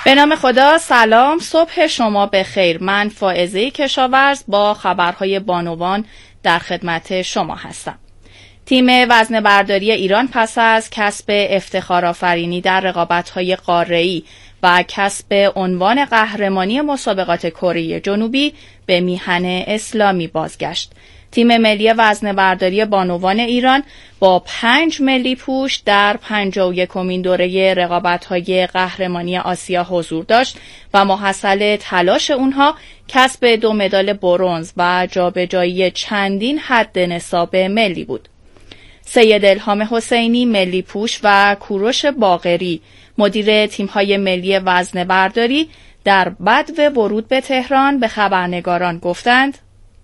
به نام خدا. سلام، صبح شما بخیر. من فائزه کشاورز با خبرهای بانوان در خدمت شما هستم. تیم وزنه‌برداری ایران پس از کسب افتخارآفرینی در رقابت‌های قاره‌ای و کسب عنوان قهرمانی مسابقات کره جنوبی به میهن اسلامی بازگشت. تیم ملی وزنه‌برداری بانوان ایران با 5 ملی پوش در 51مین دوره رقابت‌های قهرمانی آسیا حضور داشت و محصل تلاش اونها کسب 2 مدال برنز و جابجایی چندین حد نصاب ملی بود. سید الهام حسینی ملی پوش و کوروش باقری مدیر تیم‌های ملی وزنه‌برداری در بدو ورود به تهران به خبرنگاران گفتند: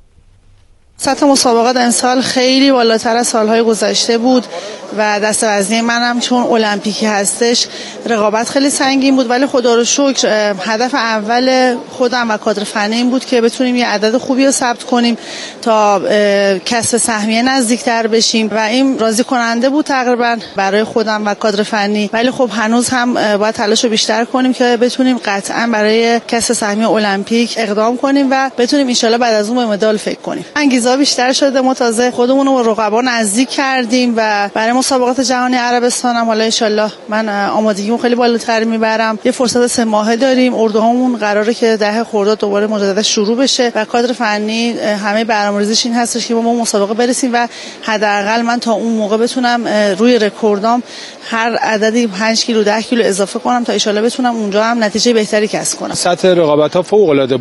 سطح مسابقات امسال خیلی بالاتر از سالهای گذشته بود و دست وزنی منم چون المپیکی هستش رقابت خیلی سنگین بود، ولی خدا رو شکر هدف اول خودم و کادر فنی این بود که بتونیم یه عدد خوبی رو ثبت کنیم تا کسب سهمیه نزدیکتر بشیم و این راضی کننده بود تقریبا برای خودم و کادر فنی، ولی خب هنوز هم باید تلاش رو بیشتر کنیم که بتونیم قطعا برای کسب سهمیه المپیک اقدام کنیم و بتونیم ان شاءالله بعد از اون به مدال فکر کنیم. انگیزه بیشتر شده، ما تازه خودمون رو با رقبا نزدیک کردیم و برای مسابقات جهانی عربستان هم حالا ان شاءالله من آمادگیمو خیلی بالاتر میبرم. یه فرصت 3 ماهه داریم، اردوهامون قراره که 10 خرداد دوباره مجددا شروع بشه و کادر فنی همه برنامه‌ریزیش این هستش که ما مسابقه برسیم و حداقل من تا اون موقع بتونم روی رکوردام هر عددی 5 کیلو 10 کیلو اضافه کنم تا ان شاءالله بتونم اونجا هم نتیجه بهتری کسب کنم. سطح رقابت‌ها فوق‌العاده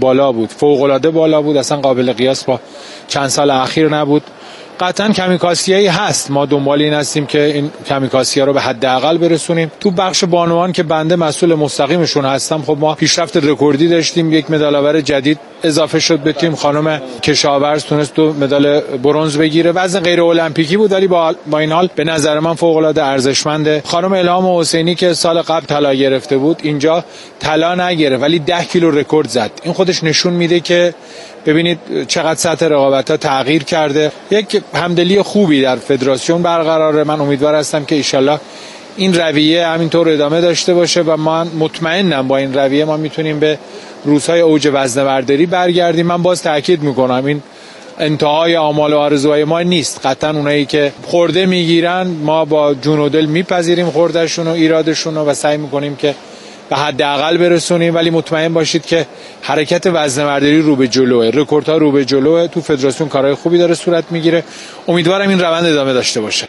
بالا بود، اصلا قابل قیاس با چند سال اخیر نبود. قطعا کمیکاسیایی هست، ما دنبال این هستیم که این کمیکاسی‌ها رو به حداقل برسونیم. تو بخش بانوان که بنده مسئول مستقیمشون هستم، خب ما پیشرفت رکوردی داشتیم، 1 مدال‌آور جدید اضافه شد به تیم. خانم کشاورز تونست 2 مدال برنز بگیره. وزن غیر المپیکی بود ولی با این حال به نظر من فوق‌العاده ارزشمنده. خانم الهام حسینی که سال قبل طلا گرفته بود اینجا طلا نگرفت ولی 10 کیلو رکورد زد. این خودش نشون میده که ببینید چقدر سطح رقابت‌ها تغییر کرده. یک همدلی خوبی در فدراسیون برقراره. من امیدوار هستم که ان شاءالله این رویه همینطور ادامه داشته باشه و من مطمئنم با این رویه ما میتونیم به روزهای اوج وزنه‌برداری برگردیم. من باز تاکید میکنم این انتهای آمال و آرزوهای ما نیست. قطعا اونایی که خورده میگیرن ما با جون و دل میپذیریم خوردهشون و ایرادشون و سعی میکنیم که به حداقل برسونیم، ولی مطمئن باشید که حرکت وزنه‌برداری رو به جلوه، رکوردها رو به جلوه. تو فدراسیون کارهای خوبی داره صورت میگیره. امیدوارم این روند ادامه داشته باشه.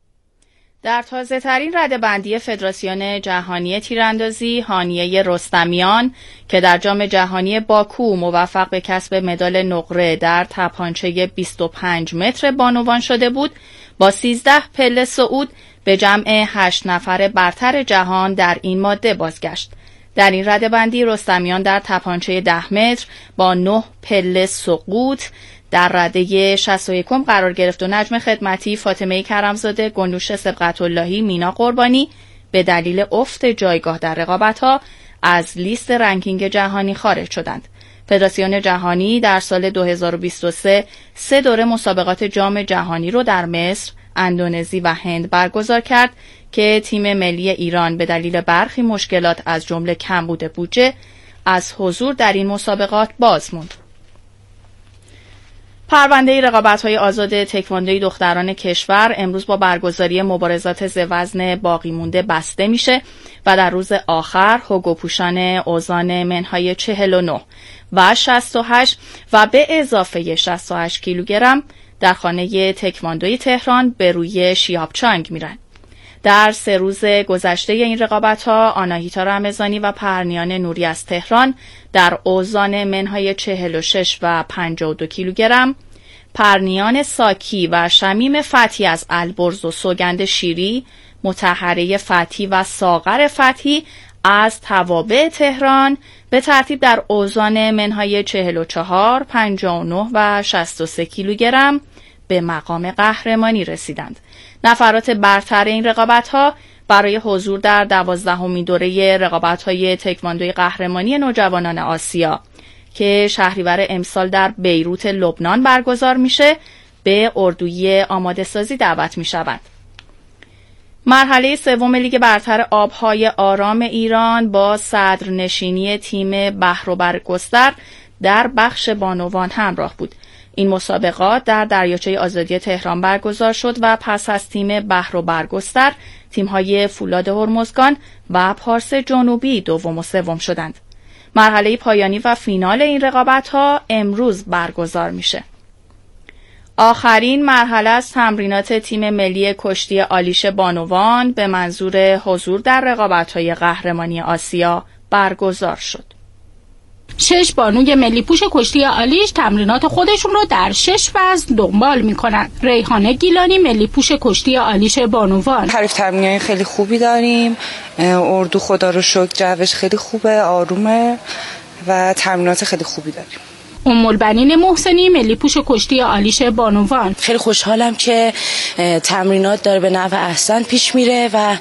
در تازه ترین رده‌بندی فدراسیون جهانی تیراندازی، هانیه رستمیان که در جام جهانی باکو موفق به کسب مدال نقره در تپانچه 25 متر بانوان شده بود، با 13 پله صعود به جمع 8 نفر برتر جهان در این ماده بازگشت. در این رده‌بندی رستمیان در تپانچه 10 متر با 9 پله سقوط در رده 61 قرار گرفت و نجم خدمتی فاطمه کرمزاده، گلنوش سبقت‌اللهی، مینا قربانی به دلیل افت جایگاه در رقابت‌ها از لیست رنکینگ جهانی خارج شدند. فدراسیون جهانی در سال 2023 3 دوره مسابقات جام جهانی رو در مصر، اندونزی و هند برگزار کرد که تیم ملی ایران به دلیل برخی مشکلات از جمله کمبود بودجه از حضور در این مسابقات باز ماند. پرونده رقابت‌های آزاد تکواندوی دختران کشور امروز با برگزاری مبارزات وزن باقی مونده بسته میشه و در روز آخر حقوق‌پوشان اوزان منهای 49 و 68 و به اضافه 68 کیلوگرم در خانه تکواندوی تهران به روی شیابچانگ میرن. در 3 روز گذشته این رقابت‌ها آناهیتا رمضانی و پرنیان نوری از تهران در اوزان منهای 46 و 52 کیلوگرم، پرنیان ساکی و شمیم فتحی از البرز و سوگند شیری، مطهره فتحی و ساغر فتحی از توابع تهران به ترتیب در اوزان منهای 44، 59 و 63 کیلوگرم به مقام قهرمانی رسیدند. نفرات برتر این رقابت‌ها برای حضور در 12مین دوره رقابت‌های تکواندوی قهرمانی نوجوانان آسیا که شهریور امسال در بیروت لبنان برگزار میشه به اردوی آماده سازی دعوت میشوند. مرحله سوم لیگ برتر آبهای آرام ایران با صدرنشینی تیم بحر و برگستر در بخش بانوان همراه بود. این مسابقات در دریاچه آزادی تهران برگزار شد و پس از تیم بحر و برگستر، تیم‌های فولاد هرمزگان و پارس جنوبی دوم و سوم شدند. مرحله پایانی و فینال این رقابت‌ها امروز برگزار میشه. آخرین مرحله از تمرینات تیم ملی کشتی آلیش بانوان به منظور حضور در رقابت‌های قهرمانی آسیا برگزار شد. 6 بانوی ملی پوش کشتی آلیش تمرینات خودشون رو در 6 وزن دنبال میکنن. ریحانه گیلانی ملی پوش کشتی آلیش بانوان: حریف تمرینای خیلی خوبی داریم، اردو خدا رو شکر جوش خیلی خوبه، آرومه و تمرینات خیلی خوبی داریم. البنین محسنی ملی پوش کشتی آلیش بانوان: خیلی خوشحالم که تمرینات داره به نحو احسن پیش میره و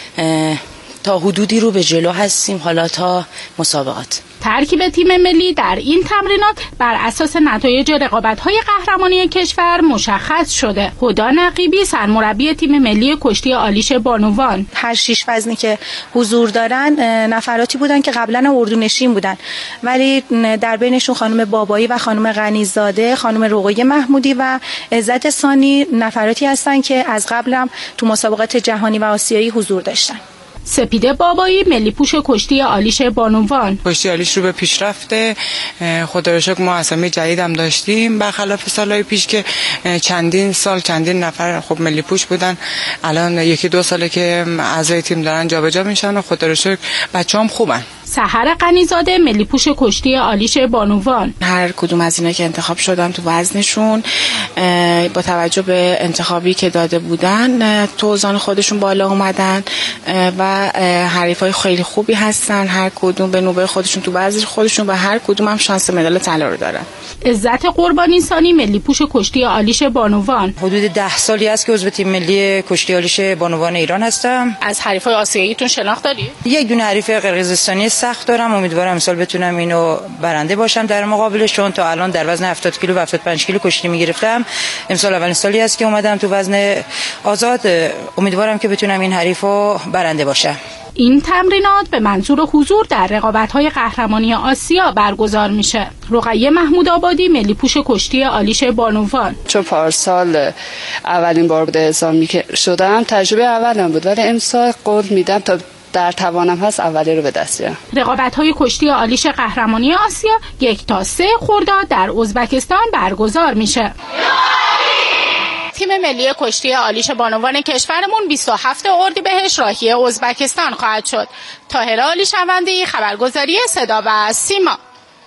تا حدودی رو به جلو هستیم حالا تا مسابقات. ترکیب تیم ملی در این تمرینات بر اساس نتایج رقابت‌های قهرمانی کشور مشخص شده. هدی نقیبی سرمربی تیم ملی کشتی آلیش بانوان: هر 6 وزنی که حضور دارن نفراتی بودن که قبلا اردونشین بودن، ولی در بینشون خانم بابایی و خانم غنیزاده، خانم رقیه محمودی و عزت ثانی نفراتی هستن که از قبل هم تو مسابقات جهانی و آسیایی حضور داشتن. سپیده بابایی ملی پوش کشتی آلیش بانوان: کشتی آلیش رو به پیشرفته، خدا رو شکر ما اسامی جدید هم داشتیم برخلاف سالهای پیش که چندین نفر خب ملی پوش بودن. الان 1-2 ساله که اعضای تیم دارن جابجا میشن و خدا رو شکر بچه‌ام خوبن. سحر غنیزاده ملی پوش کشتی آلیش بانوان: هر کدوم از اینا که انتخاب شدن تو وزنشون با توجه به انتخابی که داده بودن تو اوزان خودشون بالا اومدن و حریفای خیلی خوبی هستن. هر کدوم به نوبه خودشون تو وزن خودشون و هر کدوم هم شانس مدال طلا رو دارن. عزت قربانی ثانی ملی پوش کشتی آلیش بانوان: حدود 10 سالی است که عضو تیم ملی کشتی آلیش بانوان ایران هستم. از حریفای آسیاییتون شناخت داری؟ یک دونه حریف قرقیزستانی سخت دارم، امیدوارم امسال بتونم اینو برنده باشم در مقابلشون. تا الان در وزن 70 کیلو و 75 کیلو کشتی میگرفتم. امسال اولین سالی است که اومدم تو وزن آزاد، امیدوارم که بتونم این حریفو برنده باشم. این تمرینات به منظور حضور در رقابت‌های قهرمانی آسیا برگزار میشه. رقیه محمود آبادی ملی پوش کشتی آلیش بانوان: چون پارسال اولین بار بوده اعزام شدم، تجربه اولم بود، ولی امسال قول میدم تا در توانم هست اولی رو به دست بیارم. رقابت‌های کشتی آلیش قهرمانی آسیا 1 تا 3 خرداد در ازبکستان برگزار میشه. تیم ملی کشتی آلیش بانوان کشورمون 27 اردیبهشت راهی ازبکستان خواهد شد. طاهره عالیشوندی، خبرگزاری صدا و سیما.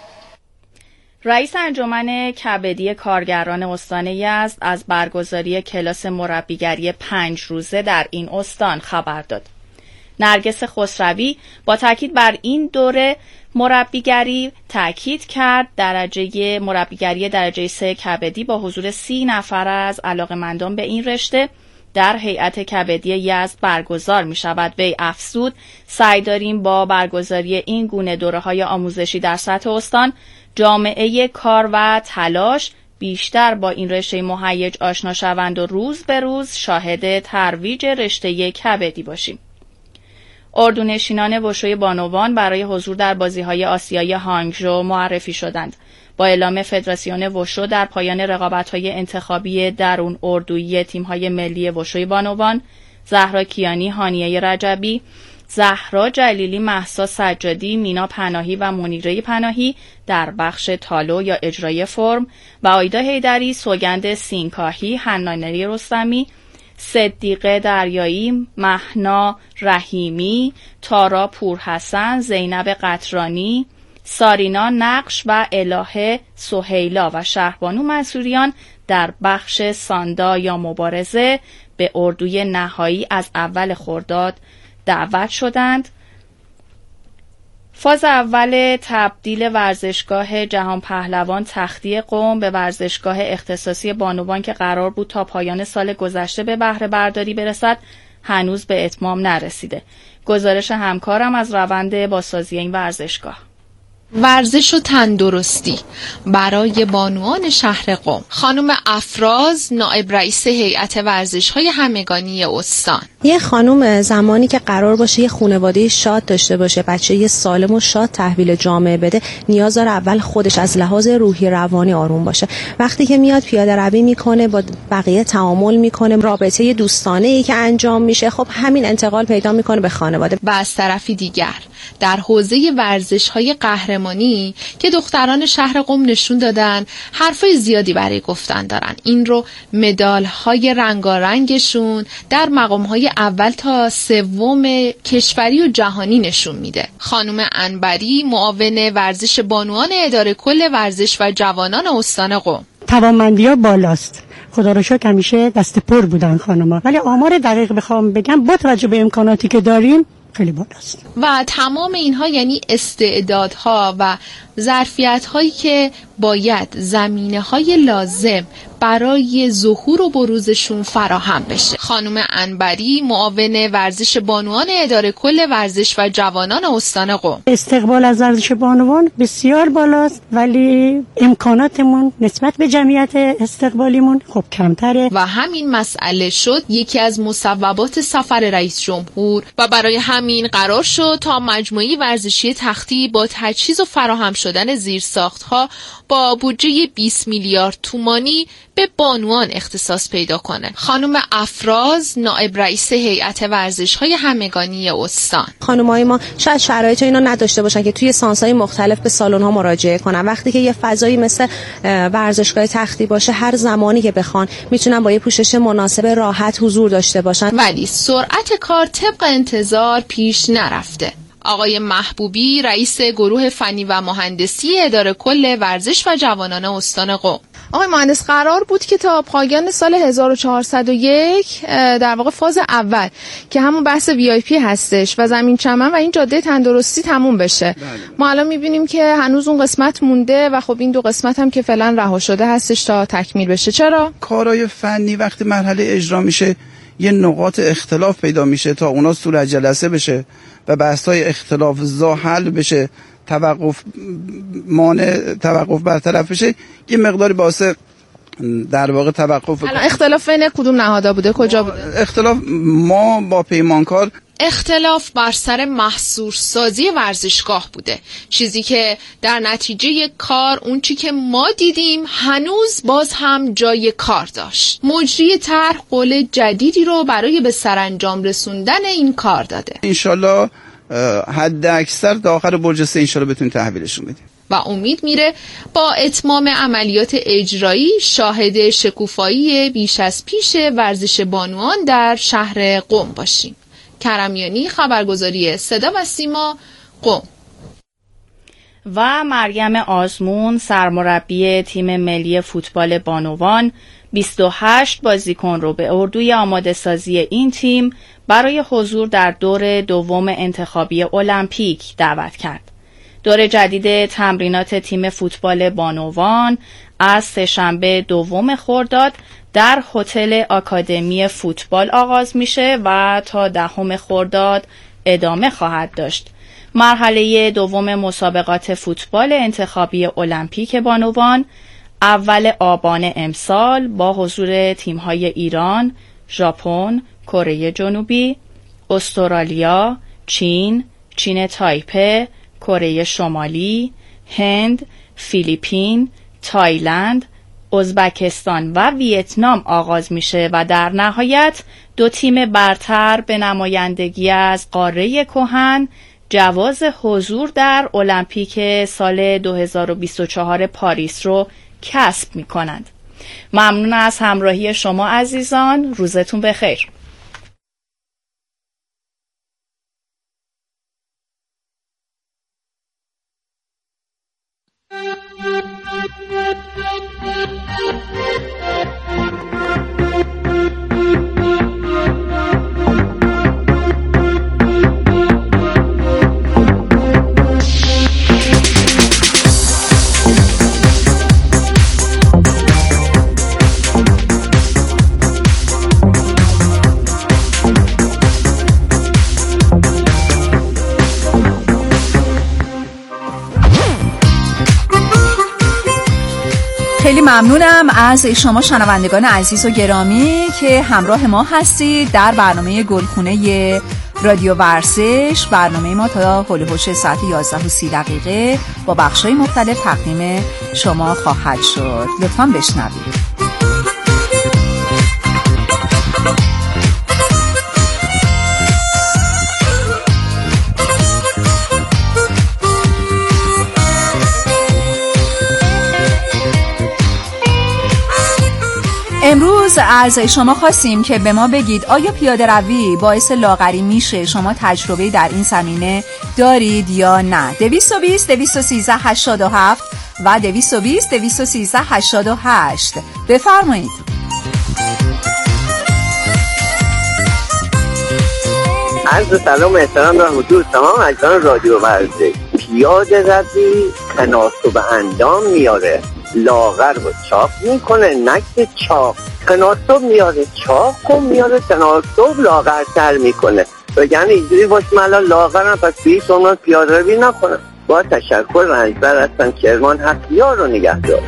رئیس انجمن کبدی کارگران استان یزد از برگزاری کلاس مربیگری 5 روزه در این استان خبر داد. نرگس خسروی با تاکید بر این دوره مربیگری تاکید کرد درجه مربیگری درجه 3 کبدی با حضور 30 نفر از علاقه‌مندان به این رشته در هیئت کبدی یزد برگزار می شود. وی افزود سعی داریم با برگزاری این گونه دوره‌های آموزشی در سطح استان جامعه کار و تلاش بیشتر با این رشته مهیج آشنا شوند و روز به روز شاهد ترویج رشته کبدی باشیم. اردونشینان وشوی بانوان برای حضور در بازی‌های آسیایی هانگژو معرفی شدند. با اعلام فدراسیون وشو در پایان رقابت‌های انتخابی درون اردویی تیم‌های ملی وشوی بانوان، زهرا کیانی، هانیه رجبی، زهرا جلیلی، مهسا سجادی، مینا پناهی و منیره پناهی در بخش تالو یا اجرای فرم و آیدا حیدری سوگند سینکاهی، حنانه رستمی، صدیقه دریایی، مهنا رحیمی، تارا پورحسن، زینب قطرانی، سارینا نقش و الهه سهیلا و شهربانو منصوریان در بخش ساندا یا مبارزه به اردوی نهایی از اول خرداد دعوت شدند. فاز اول تبدیل ورزشگاه جهان پهلوان تختی قم به ورزشگاه اختصاصی بانوان که قرار بود تا پایان سال گذشته به بهره برداری برسد هنوز به اتمام نرسیده. گزارش همکارم از روند بازسازی این ورزشگاه. ورزش و تندرستی برای بانوان شهر قم. خانم افراز نائب رئیس هیئت ورزش‌های همگانی استان. یه خانم زمانی که قرار باشه یه خانواده شاد داشته باشه، بچه سالم و شاد تحویل جامعه بده، نیاز داره اول خودش از لحاظ روحی روانی آروم باشه. وقتی که میاد پیاده روی میکنه، با بقیه تعامل میکنه، رابطه دوستانه‌ای که انجام میشه، خب همین انتقال پیدا میکنه به خانواده. و از طرفی دیگر در حوزه ورزش‌های قهرمانی که دختران شهر قم نشون دادن حرفای زیادی برای گفتن دارن. این رو مدال‌های رنگارنگشون در مقام‌های اول تا سوم کشوری و جهانی نشون میده. خانم انبری معاون ورزش بانوان اداره کل ورزش و جوانان استان قم. توانمندی‌ها بالاست. خدا رو شکر همیشه دست پر بودن خانم‌ها، ولی آمار دقیق بخوام بگم با توجه به امکاناتی که داریم خیلی بالاست. و تمام اینها یعنی استعدادها و ظرفیت‌هایی که باید زمینه‌های لازم برای ظهور و بروزشون فراهم بشه. خانم انبری معاون ورزش بانوان اداره کل ورزش و جوانان استان قم. استقبال از ورزش بانوان بسیار بالاست، ولی امکاناتمون نسبت به جمعیت استقبالیمون خب کمتره و همین مسئله شد یکی از مصوبات سفر رئیس جمهور و برای همین قرار شد تا مجموعه ورزشی تختی با تجهیز و فراهم شدن زیرساخت‌ها با بودجه 20 میلیارد تومانی به بانوان اختصاص پیدا کنه. خانم افراز نائب رئیس هیئت ورزش‌های همگانی استان. خانم‌های ما شاید شرایط اینا نداشته باشن که توی سانس‌های مختلف به سالن‌ها مراجعه کنن. وقتی که یه فضایی مثل ورزشگاه تختی باشه، هر زمانی که بخوان میتونن با یه پوشش مناسب راحت حضور داشته باشن. ولی سرعت کار طبق انتظار پیش نرفته. آقای محبوبی رئیس گروه فنی و مهندسی اداره کل ورزش و جوانان استان قم. آقای مهندس قرار بود که تا پایان سال 1401 در واقع فاز اول که همون بحث VIP هستش و زمین چمن و این جاده تندرستی تموم بشه. ما الان میبینیم که هنوز اون قسمت مونده و خب این دو قسمت هم که فعلا رها شده هستش تا تکمیل بشه. چرا؟ کارهای فنی وقتی مرحله اجرا میشه یه نقاط اختلاف پیدا میشه تا اونا صورت جلسه بشه و بحث‌های اختلاف حل بشه، توقف برطرف بشه، یه مقداری واسه در واقع توقف. الان اختلاف بین کدوم نهادها بوده؟ کجا بوده؟ اختلاف ما با پیمانکار، اختلاف بر سر محصورسازی ورزشگاه بوده، چیزی که در نتیجه کار اون چی که ما دیدیم هنوز باز هم جای کار داشت. مجری طرح قول جدیدی رو برای به سرانجام رسوندن این کار داده. انشالله حد اکثر تا آخر برج 3 انشالله بتونیم تحویلشون بدیم و امید میره با اتمام عملیات اجرایی شاهد شکوفایی بیش از پیش ورزش بانوان در شهر قم باشیم. کرمیانی، خبرگزاری صدا و سیما، قم. و مریم آزمون سرمربی تیم ملی فوتبال بانوان 28 بازیکن رو به اردوی آماده سازی این تیم برای حضور در دور دوم انتخابی المپیک دعوت کرد. دور جدید تمرینات تیم فوتبال بانوان از سه‌شنبه 2 خرداد در هتل آکادمی فوتبال آغاز میشه و تا 10 خرداد ادامه خواهد داشت. مرحله دوم مسابقات فوتبال انتخابی المپیک بانوان اول آبان امسال با حضور تیم‌های ایران، ژاپن، کره جنوبی، استرالیا، چین تایپه، کره شمالی، هند، فیلیپین، تایلند، ازبکستان و ویتنام آغاز میشه و در نهایت 2 تیم برتر به نمایندگی از قاره کهن جواز حضور در المپیک سال 2024 پاریس رو کسب میکنند. ممنون از همراهی شما عزیزان، روزتون بخیر. خیلی ممنونم از شما شنوندگان عزیز و گرامی که همراه ما هستید در برنامه گلخونه رادیو ورزش. برنامه ما تا هولوش ساعت 11:30 با بخش‌های مختلف تقدیم شما خواهد شد. لطفاً بشنوید. امروز از شما خواستیم که به ما بگید آیا پیاده روی باعث لاغری میشه؟ شما تجربه در این زمینه دارید یا نه؟ 220 213 87 و 220 213 88 بفرمایید. عرض سلام و احترام و حضور تمام عزیزان رادیو ورزش. پیاده روی تناسب اندام میاره، لاغر و چاق میکنه، نکت چاق تناسب میاره، چاق میاره تناسب لاغرتر میکنه. بگن اینجوری باش من الان لاغرم پس بیش اونان پیاده روی نکنم. با تشکر رنجبر هستم کرمان حقیار رو نگه دار.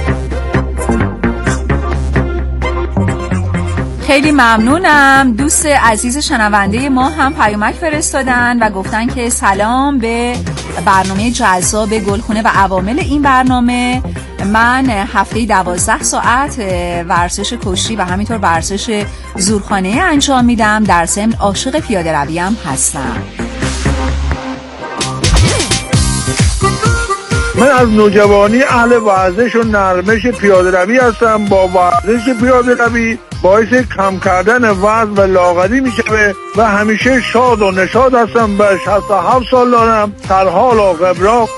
خیلی ممنونم. دوست عزیز شنونده ما هم پیامک فرستادن و گفتن که سلام به برنامه جذاب گلخونه و عوامل این برنامه. من هفته 12 ساعت ورزش کشتی و همینطور ورزش زورخانه انجام میدم. در ضمن عاشق پیاده روی هم هستم. من از نوجوانی اهل ورزش و نرمش پیاده روی هستم. با ورزش پیاده روی باعث کم کردن وزن و لاغری میشه و همیشه شاد و نشاط هستم. به 67 سال دارم، در حال و غبراق.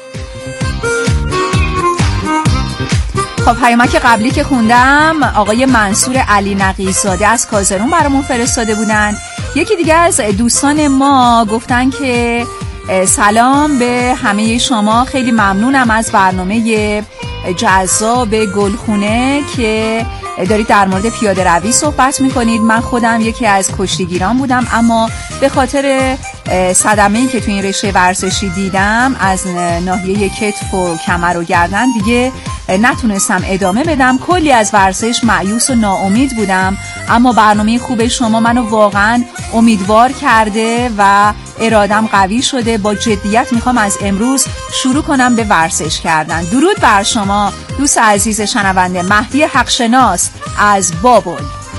خب پیامک قبلی که خوندم آقای منصور علی نقیزاده از کازرون برامون فرستاده بودن. یکی دیگه از دوستان ما گفتن که سلام به همه شما، خیلی ممنونم از برنامه جذاب گلخونه که دارید در مورد پیاده روی صحبت میکنید. من خودم یکی از کشتیگیران بودم، اما به خاطر صدمه‌ای که تو این رشته ورزشی دیدم از ناحیه کتف و کمر و گردن دیگه نتونستم ادامه بدم. کلی از ورزش مایوس و ناامید بودم، اما برنامه خوب شما منو واقعا امیدوار کرده و ارادم قوی شده. با جدیت میخوام از امروز شروع کنم به ورزش کردن. درود بر شما دوست عزیز شنونده. مهدی حقشناس از بابل.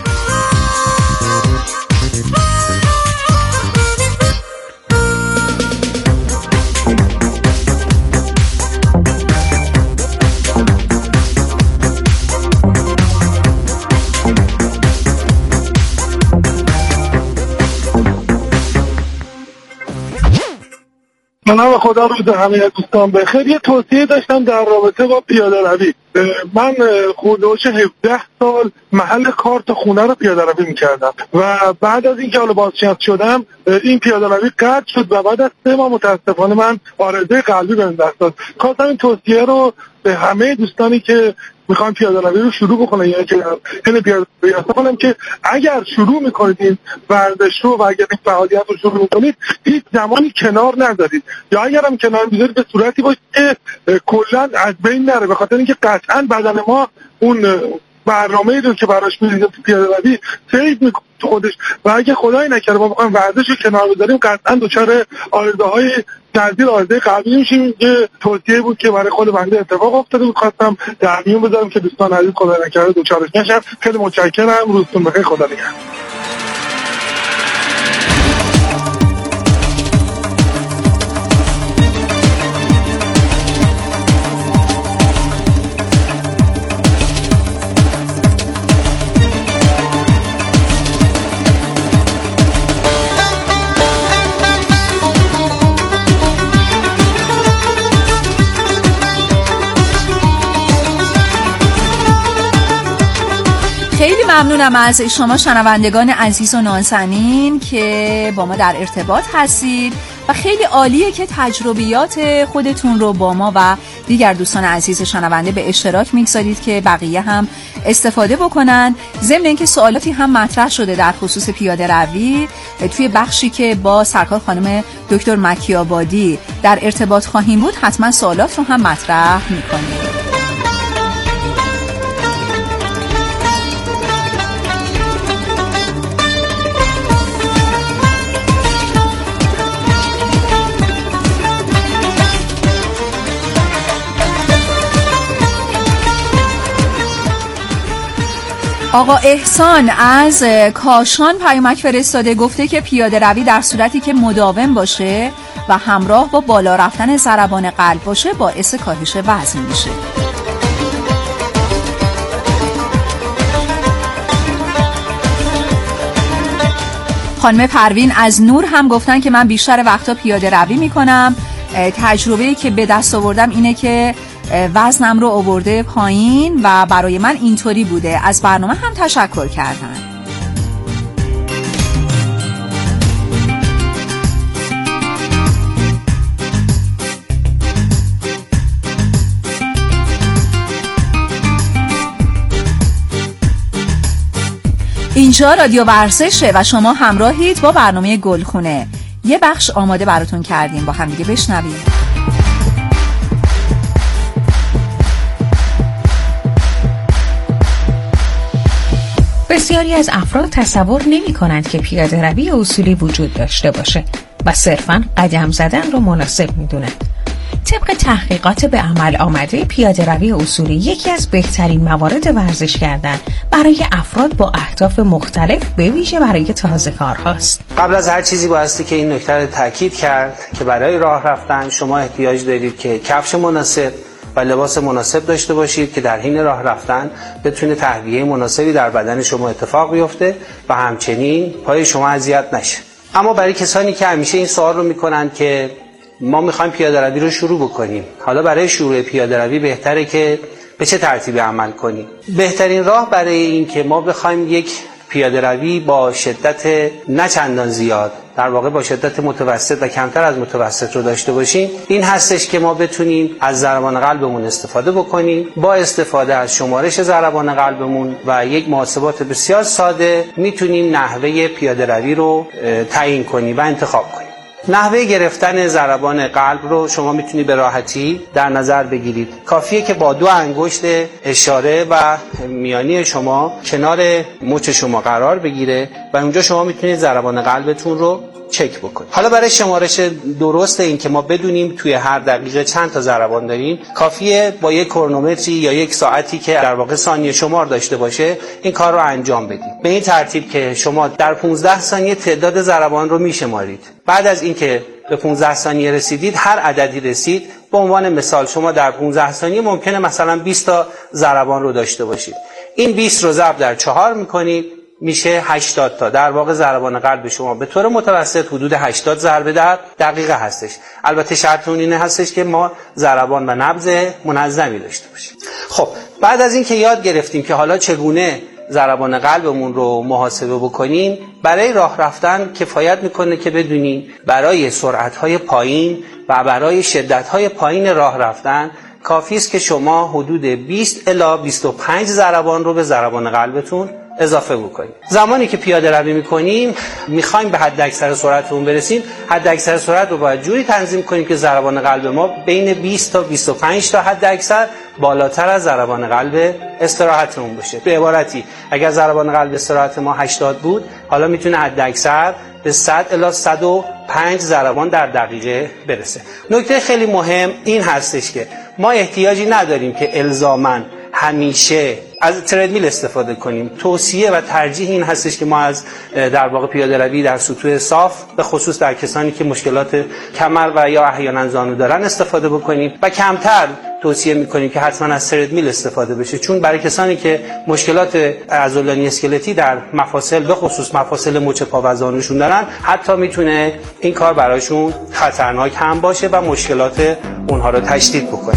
منم خدا رو به همه دوستان بخیر. یه توصیه داشتم در رابطه با پیاده روی. من خودش 17 سال محل کار تا خونه رو پیاده روی میکردم و بعد از اینکه حالا بازنشسته شدم این پیاده روی قطع شد و بعد از 3 ماه متاسفانه من عارضه قلبی بهم دست داد. خواستم این توصیه رو به همه دوستانی که میخوان پیاده روی رو شروع بکنن یا که پیاده روی کنن که اگر شروع میکنید این ورزش رو و اگر این فعالیت رو شروع میکنید هیچ زمانی کنار نذارید، یا اگر هم کنار میذارید به صورتی باشه که کلا از بین نره، به خاطر اینکه قطعا بدن ما اون برنامه‌ای رو که براش می‌ریزیم تو پیاده روی سید میکنه تو خودش و اگه خدایی نکرده ما بخوایم ورزش رو کنار بذاریم قطعا دچار آرزوهای درگیر عارضه قلبی میشیم. که توصیه بود که برای خود بنده اتفاق افتاده بود، خواستم در میون بذارم که دوستان عزیز خدا نکرده دچارش نشن. خیلی متشکرم. روزتون بخیر. خدا نگهدار. خیلی ممنونم از شما شنوندگان عزیز و نازنین که با ما در ارتباط هستید و خیلی عالیه که تجربیات خودتون رو با ما و دیگر دوستان عزیز شنونده به اشتراک میگذارید که بقیه هم استفاده بکنن. ضمن اینکه سوالاتی هم مطرح شده در خصوص پیاده روی توی بخشی که با سرکار خانم دکتر مکی‌آبادی در ارتباط خواهیم بود، حتما سوالات رو هم مطرح میکنیم. آقا احسان از کاشان پیامک فرستاده، گفته که پیاده روی در صورتی که مداوم باشه و همراه با بالا رفتن ضربان قلب باشه باعث کاهش وزن میشه. خانم پروین از نور هم گفتن که من بیشتر وقتا پیاده روی میکنم، تجربه‌ای که به دست آوردم اینه که وزنم رو آورده پایین و برای من اینطوری بوده. از برنامه هم تشکر کردن. اینجا رادیو ورزشه و شما همراهید با برنامه گلخونه. یه بخش آماده براتون کردیم، با هم دیگه بشنویم. بسیاری از افراد تصور نمی کنند که پیاده روی اصولی وجود داشته باشه و صرفاً قدم زدن رو مناسب می دونند. طبق تحقیقات به عمل آمده، پیاده روی اصولی یکی از بهترین موارد ورزش کردن برای افراد با اهداف مختلف، به ویژه برای تازه‌کارهاست. قبل از هر چیزی بایستی که این نکته رو تاکید کرد که برای راه رفتن شما احتیاج دارید که کفش مناسب و لباس مناسب داشته باشید که در حین راه رفتن بتونه تهویه مناسبی در بدن شما اتفاق بیفته و همچنین پای شما اذیت نشه. اما برای کسانی که همیشه این سوال رو میکنن که ما میخوایم پیاده روی رو شروع بکنیم، حالا برای شروع پیاده روی بهتره که به چه ترتیبی عمل کنیم؟ بهترین راه برای این که ما بخوایم یک پیاده روی با شدت نه چندان زیاد، در واقع با شدت متوسط و کمتر از متوسط رو داشته باشیم، این هستش که ما بتونیم از ضربان قلبمون استفاده بکنیم. با استفاده از شمارش ضربان قلبمون و یک محاسبات بسیار ساده میتونیم نحوه پیاده روی رو تعیین کنیم و انتخاب کنیم. نحوه گرفتن ضربان قلب رو شما میتونید به راحتی در نظر بگیرید. کافیه که با 2 انگشت اشاره و میانی شما کنار مچ شما قرار بگیره و اونجا شما میتونید ضربان قلبتون رو چک بکنید. حالا برای شمارش درست این که ما بدونیم توی هر دقیقه چند تا ضربان داریم، کافیه با یک کرونومتری یا یک ساعتی که در واقع ثانیه شمار داشته باشه این کار رو انجام بدید. به این ترتیب که شما در 15 ثانیه تعداد ضربان رو میشمارید. بعد از اینکه به 15 ثانیه رسیدید، هر عددی رسید، به عنوان مثال شما در 15 ثانیه ممکنه مثلا 20 تا ضربان رو داشته باشید. این 20 رو ضرب در 4 میکنید، میشه 80 تا. در واقع ضربان قلب شما به طور متوسط حدود 80 ضربه در دقیقه هستش. البته شرط اون اینه هستش که ما ضربان و نبض منظمی داشته باشیم. خب بعد از این که یاد گرفتیم که حالا چگونه ضربان قلبمون رو محاسبه بکنیم، برای راه رفتن کفایت میکنه که بدونیم برای سرعت‌های پایین و برای شدت‌های پایین راه رفتن کافی است که شما حدود 20 الی 25 ضربان رو به ضربان قلبتون اضافه بکنیم. زمانی که پیاده روی میکنیم میخوایم به حد اکثر سرعتمون برسیم، حد اکثر سرعت رو باید جوری تنظیم کنیم که ضربان قلب ما بین 20 تا 25 تا حد اکثر بالاتر از ضربان قلب استراحتمون باشه. به عبارتی اگر ضربان قلب استراحت ما 80 بود، حالا میتونه حد اکثر به 100 الی 105 ضربان در دقیقه برسه. نکته خیلی مهم این هستش که ما احتیاجی نداریم که الزاماً همیشه از تردمیل استفاده کنیم. توصیه و ترجیح این هستش که ما از در واقع پیاده روی در سطوح صاف، به خصوص در کسانی که مشکلات کمر و یا احیانا زانو دارن استفاده بکنیم و کمتر توصیه میکنیم که حتما از تردمیل استفاده بشه، چون برای کسانی که مشکلات عضلانی اسکلتی در مفاصل، به خصوص مفاصل مچ پا و زانوشون دارن، حتی میتونه این کار برایشون خطرناک هم باشه و مشکلات اونها رو تشدید بکنه.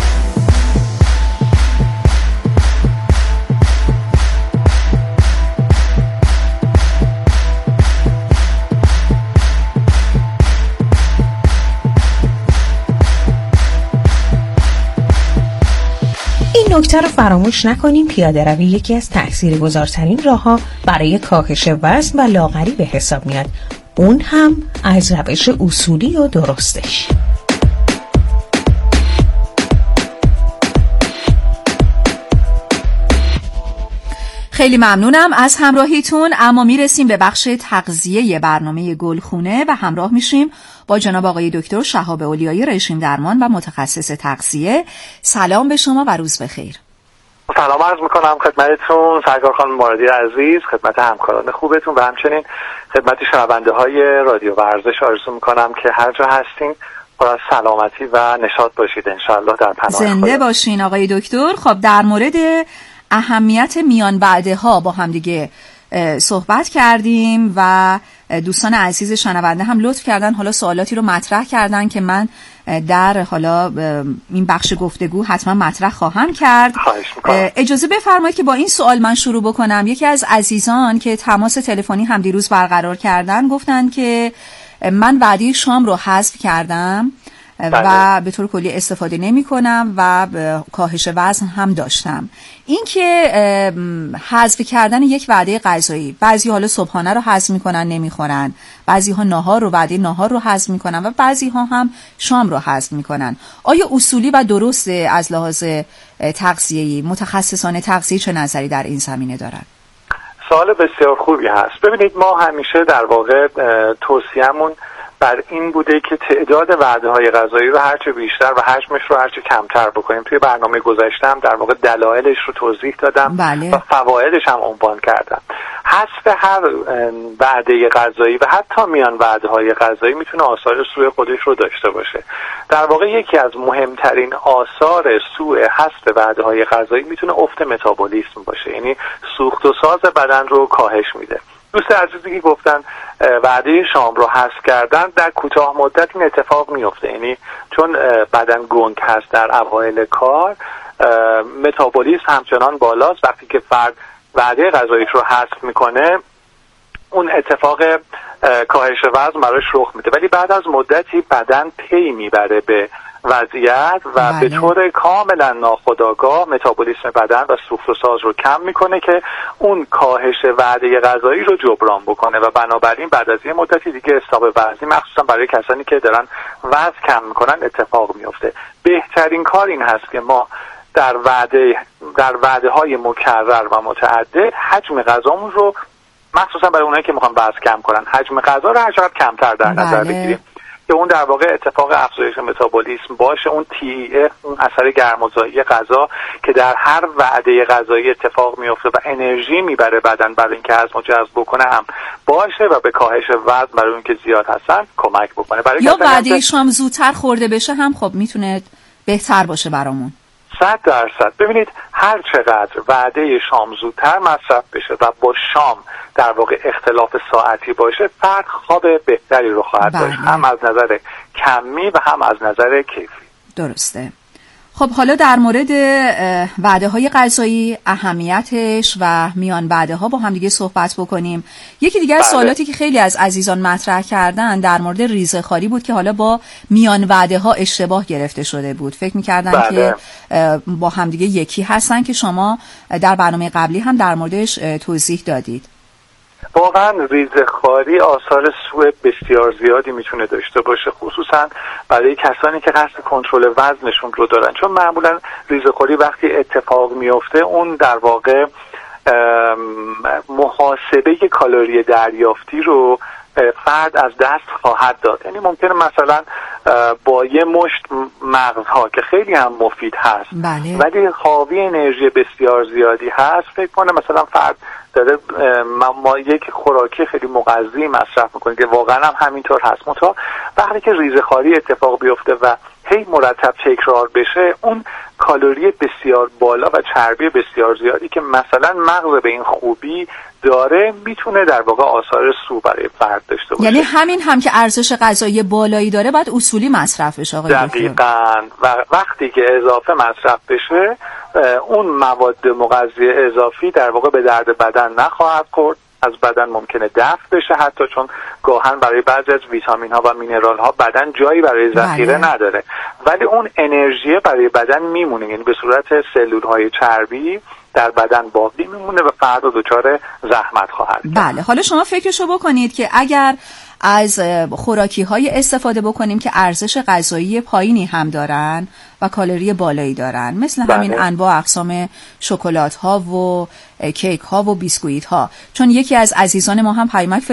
نکته رو فراموش نکنیم، پیاده روی یکی از تاثیرگذارترین راه‌ها برای کاهش وزن و لاغری به حساب میاد، اون هم از روش اصولی و درستش. خیلی ممنونم از همراهیتون، اما میرسیم به بخش تغذیه برنامه گلخونه و همراه میشیم با جناب آقای دکتر شهاب اولیایی، رژیم درمان و متخصص تغذیه. سلام به شما و روز بخیر. سلام عرض میکنم خدمتتون سرکار خانم مرادی عزیز، خدمت همکاران خوبتون و همچنین خدمت شنونده های رادیو ورزش آرزو میکنم که هر جا هستین پر از سلامتی و نشاط باشید انشالله در پناه خدا. زنده باشین آقای دکتر. خب در مورد اهمیت میان وعده ها با هم دیگه صحبت کردیم و دوستان عزیز شنونده هم لطف کردن حالا سوالاتی رو مطرح کردن که من در حالا این بخش گفتگو حتما مطرح خواهم کرد. اجازه بفرمایید که با این سوال من شروع بکنم. یکی از عزیزان که تماس تلفنی هم دیروز برقرار کردن گفتن که من وعده شام رو حذف کردم و به طور کلی استفاده نمی کنم و کاهش وزن هم داشتم. این که حذف کردن یک وعده غذایی، بعضی حالا صبحانه رو حذف میکنن نمیخورن، بعضی ها ناهار رو وعده ناهار رو حذف میکنن و بعضی ها هم شام رو حذف میکنن. آیا اصولی و درسته از لحاظ تغذیه‌ای؟ متخصصان تغذیه چه نظری در این زمینه دارن؟ سوال بسیار خوبی هست. ببینید ما همیشه در واقع توصیه‌مون بر این بوده که تعداد وعده‌های غذایی رو هرچه بیشتر و حجمش رو هرچه کمتر بکنیم. توی برنامه گذشته هم در واقع دلایلش رو توضیح دادم و فوایدش هم عنوان کردم. حذف هر وعده غذایی و حتی میان وعده‌های غذایی میتونه آثار سوء خودش رو داشته باشه. در واقع یکی از مهمترین آثار سوء حذف وعده‌های غذایی میتونه افت متابولیسم باشه، یعنی سوخت و ساز بدن رو کاهش میده. دوست عزیزی که گفتن وعده شام رو حذف کردن، در کوتاه مدت این اتفاق میفته، یعنی چون بدن گنگ هست در اوایل کار، متابولیسم همچنان بالاست. وقتی که فرد وعده غذاییش رو حذف میکنه اون اتفاق کاهش وزن براش رخ میده، ولی بعد از مدتی بدن پی میبره به وضعیت و به طور کاملا ناخودآگاه متابولیسم بدن و سوخت و ساز رو کم میکنه که اون کاهش وعده غذایی رو جبران بکنه و بنابراین بعد از یه مدتی دیگه استاپ وزنی مخصوصا برای کسانی که دارن وزن کم میکنن اتفاق میفته. بهترین کار این هست که ما در وعده های مکرر و متعدد حجم غذامون رو مخصوصا برای اونایی که میخوان وزن کم کنن حجم غذا رو هر چقدر کمتر در نظر بگیریم که اون در واقع اتفاق افزایش متابولیسم باشه، اون TEF اون اثر گرمازایی غذا که در هر وعده غذایی اتفاق میفته و انرژی میبره بدن برای اینکه هضم و جذب بکنه هم باشه و به کاهش وزن برای اون که زیاد هستن کمک بکنه. برای یا وعده شام زودتر خورده بشه هم خب میتونه بهتر باشه برامون. 100%. ببینید هر چقدر وعده شام زودتر مصرف بشه و با شام در واقع اختلاف ساعتی باشه، فرد خواب بهتری رو خواهد داشت، هم از نظر کمی و هم از نظر کیفی. درسته. خب حالا در مورد وعده های غذایی، اهمیتش و میان وعده ها با هم دیگه صحبت بکنیم. یکی دیگه از سوالاتی که خیلی از عزیزان مطرح کردن در مورد ریزه‌خواری بود که حالا با میان وعده ها اشتباه گرفته شده بود. فکر می‌کردن که با هم دیگه یکی هستن که شما در برنامه قبلی هم در موردش توضیح دادید. واقعا ریزه‌خواری آثار سوء بسیار زیادی میتونه داشته باشه، خصوصا برای کسانی که قصد کنترل وزنشون رو دارن، چون معمولا ریزه‌خواری وقتی اتفاق میفته اون در واقع محاسبه کالری دریافتی رو فرد از دست خواهد داد. یعنی ممکنه مثلا با یه مشت مغزها که خیلی هم مفید هست ولی حاوی انرژی بسیار زیادی هست، فکر کنه مثلا فرد داره ما یک خوراکی خیلی مغذی مصرف میکنه که واقعا هم همینطور هست. منتها وقتی که ریزه‌خواری اتفاق بیفته و هی مرتب تکرار بشه، اون کالری بسیار بالا و چربی بسیار زیادی که مثلا مغز به این خوبی داره میتونه در واقع آثار سو برای فرد داشته باشه. یعنی همین هم که ارزش غذایی بالایی داره باید اصولی مصرف بشه آقای دکتر. دقیقاً. و وقتی که اضافه مصرف بشه اون مواد مغذی اضافی در واقع به درد بدن نخواهد خورد، از بدن ممکنه دفع بشه حتی، چون گاهن برای بعضی از ویتامین ها و مینرال ها بدن جایی برای ذخیره نداره، ولی اون انرژی برای بدن میمونه، یعنی به صورت سلول های چربی در بدن باقی میمونه و فرد دچار زحمت خواهد کرد. بله، حالا شما فکرشو بکنید که اگر از خوراکی های استفاده بکنیم که ارزش غذایی پایینی هم دارن و کالری بالایی دارن، مثل همین انواع اقسام شکلات ها و کیک ها و بیسکویت ها، چون یکی از عزیزان ما هم پیامک